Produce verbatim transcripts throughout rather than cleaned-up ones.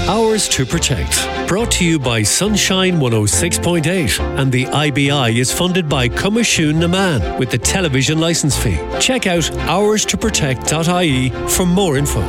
Hours to Protect. Brought to you by Sunshine one oh six point eight, and the I B I is funded by Cumashún na Man with the television licence fee. Check out hours to protect dot I E for more info.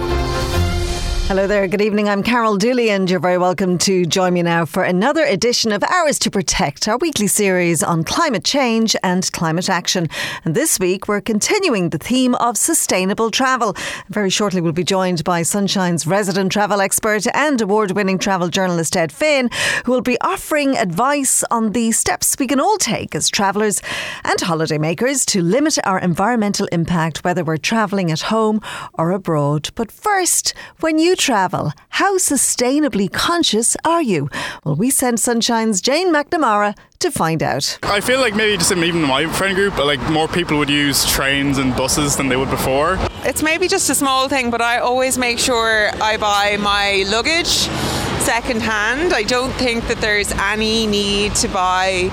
Hello there, good evening. I'm Carol Dooley and you're very welcome to join me now for another edition of Hours to Protect, our weekly series on climate change and climate action. And this week we're continuing the theme of sustainable travel. Very shortly we'll be joined by Sunshine's resident travel expert and award-winning travel journalist Ed Finn, who will be offering advice on the steps we can all take as travellers and holidaymakers to limit our environmental impact, whether we're travelling at home or abroad. But first, when you travel, how sustainably conscious are you? Well, we sent Sunshine's Jane McNamara to find out. I feel like maybe just in even my friend group, like more people would use trains and buses than they would before. It's maybe just a small thing, but I always make sure I buy my luggage second hand. I don't think that there's any need to buy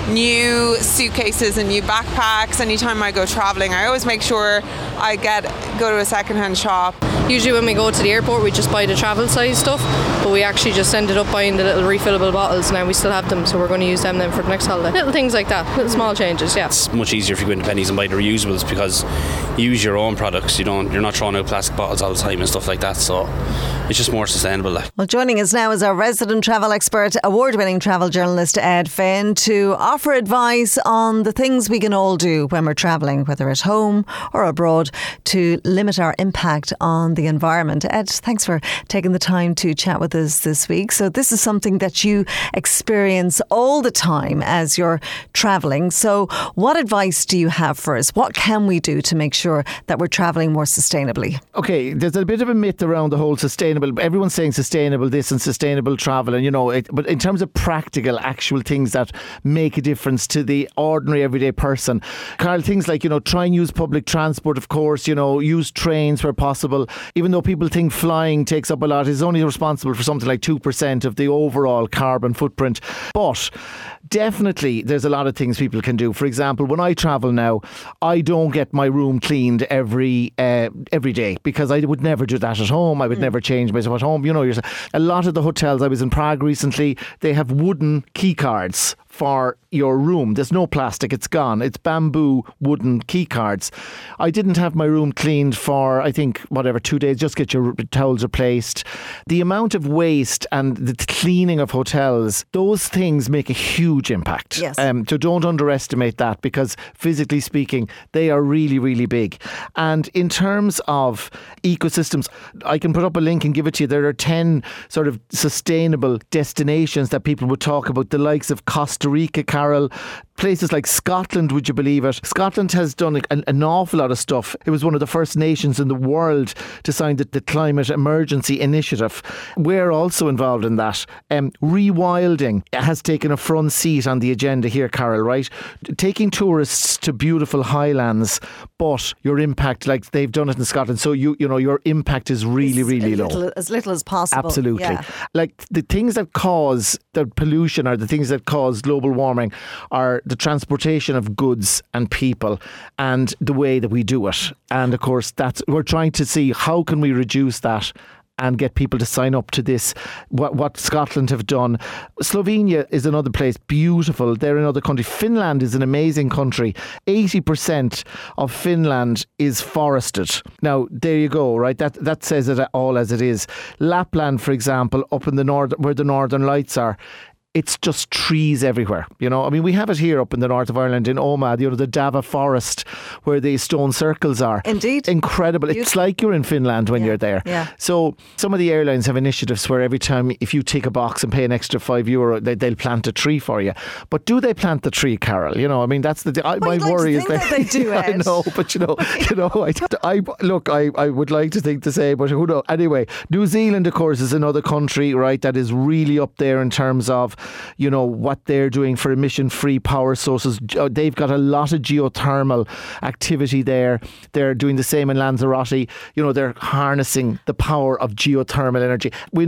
new suitcases and new backpacks anytime I go travelling. I always make sure I get go to a second-hand shop. Usually when we go to the airport we just buy the travel size stuff, but we actually just ended up buying the little refillable bottles. Now we still have them, so we're going to use them then for the next holiday. Little things like that, little small changes, yeah. It's much easier if you go into Pennies and buy the reusables, because you use your own products. You don't, you're not throwing out plastic bottles all the time and stuff like that, so it's just more sustainable. Like. Well, joining us now is our resident travel expert, award-winning travel journalist Ed Finn, to offer advice on the things we can all do when we're travelling, whether at home or abroad, to limit our impact on the environment. Ed, thanks for taking the time to chat with us this week. So this is something that you experience all the time as you're travelling. So what advice do you have for us? What can we do to make sure that we're travelling more sustainably? Okay, there's a bit of a myth around the whole sustainable. Everyone's saying sustainable this and sustainable travel, and you know, it, but in terms of practical, actual things that make a difference to the ordinary everyday person, Carl, things like, you know, try and use public transport, of course, you know, use trains where possible. Even though people think flying takes up a lot, it's only responsible for something like two percent of the overall carbon footprint. But definitely there's a lot of things people can do. For example, when I travel now, I don't get my room cleaned every uh, every day, because I would never do that at home. I would mm. never change myself at home. You know, a lot of the hotels, I was in Prague recently, they have wooden key cards for your room. There's no plastic, it's gone. It's bamboo wooden key cards. I didn't have my room cleaned for, I think, whatever, two days. Just get your towels replaced. The amount of waste and the cleaning of hotels, those things make a huge impact. Yes. Um, so don't underestimate that, because physically speaking, they are really, really big. And in terms of ecosystems, I can put up a link and give it to you. There are ten sort of sustainable destinations that people would talk about, the likes of Costa Rica, Carol, places like Scotland, would you believe it? Scotland has done an, an awful lot of stuff. It was one of the first nations in the world to sign the, the Climate Emergency Initiative. We're also involved in that. Um, rewilding has taken a front seat on the agenda here, Carol, right? Taking tourists to beautiful highlands, but your impact, like they've done it in Scotland, so you you know your impact is really, as really little, low. As little as possible. Absolutely. Yeah. Like the things that cause the pollution, or the things that cause global warming, are the transportation of goods and people and the way that we do it. And of course, that's we're trying to see how can we reduce that and get people to sign up to this, what, what Scotland have done. Slovenia is another place, beautiful. They're another country. Finland is an amazing country. eighty percent of Finland is forested. Now, there you go, right? That that says it all as it is. Lapland, for example, up in the north, where the Northern Lights are, it's just trees everywhere. You know, I mean, we have it here up in the north of Ireland in Omagh, you know, the Dava forest where the stone circles are. Indeed. Incredible. Beautiful. It's like you're in Finland when yeah. you're there. Yeah. So some of the airlines have initiatives where every time if you tick a box and pay an extra five euro, they, they'll plant a tree for you. But do they plant the tree, Carol? You know, I mean, that's the I, well, my like worry to is think that, that they do it. I know, but you know, you know, I, I look, I, I would like to think the same, but who knows? Anyway, New Zealand, of course, is another country, right, that is really up there in terms of, you know, what they're doing for emission-free power sources. They've got a lot of geothermal activity there. They're doing the same in Lanzarote. You know, they're harnessing the power of geothermal energy. Wind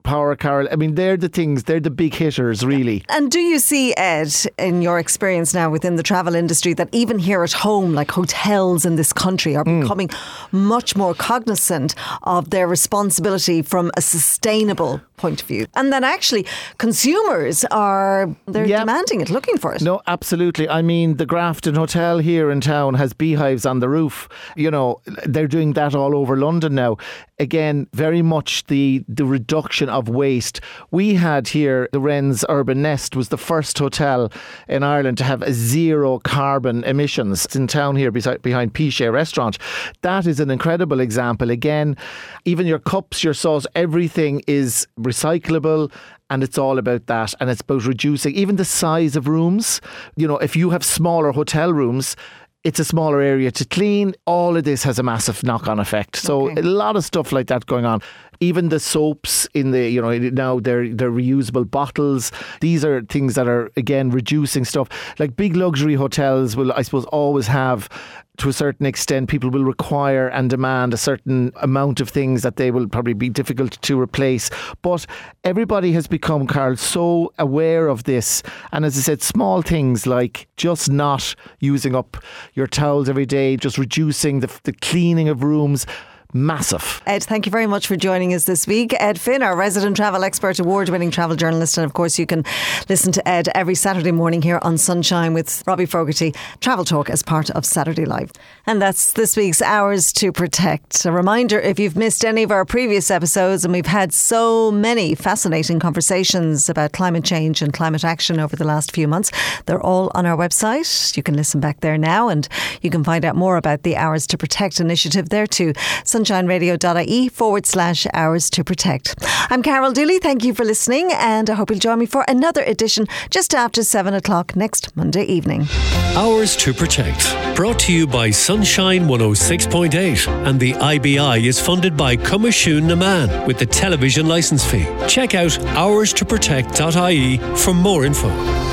Power Carol. I mean, they're the things, they're the big hitters, really. And do you see, Ed, in your experience now within the travel industry, that even here at home, like hotels in this country are mm. becoming much more cognizant of their responsibility from a sustainable point of view? And then actually consumers are, they're yep. demanding it, looking for it. No, absolutely. I mean, the Grafton Hotel here in town has beehives on the roof. You know, they're doing that all over London now. Again, very much the, the reduction of waste. We had here, the Wren's Urban Nest was the first hotel in Ireland to have a zero carbon emissions. It's in town here beside, behind Pichet Restaurant. That is an incredible example. Again, even your cups, your sauce, everything is recyclable. And it's all about that. And it's about reducing even the size of rooms. You know, if you have smaller hotel rooms, it's a smaller area to clean. All of this has a massive knock-on effect. So okay. a lot of stuff like that going on. Even the soaps in the, you know, now they're, they're reusable bottles. These are things that are, again, reducing stuff. Like big luxury hotels will, I suppose, always have, to a certain extent, people will require and demand a certain amount of things that they will probably be difficult to replace. But everybody has become, Carl, so aware of this. And as I said, small things like just not using up your towels every day, just reducing the, the cleaning of rooms. Massive. Ed, thank you very much for joining us this week. Ed Finn, our resident travel expert, award-winning travel journalist. And of course, you can listen to Ed every Saturday morning here on Sunshine with Robbie Fogarty, Travel Talk, as part of Saturday Live. And that's this week's Hours to Protect. A reminder, if you've missed any of our previous episodes, and we've had so many fascinating conversations about climate change and climate action over the last few months, they're all on our website. You can listen back there now, and you can find out more about the Hours to Protect initiative there too. sunshineradio.ie forward slash hours to protect. I'm Carol Dooley. Thank you for listening, and I hope you'll join me for another edition just after seven o'clock next Monday evening. Hours to Protect, brought to you by Sunshine one oh six point eight, and the I B I is funded by Comashune Naman with the television licence fee. Check out hours to protect dot I E for more info.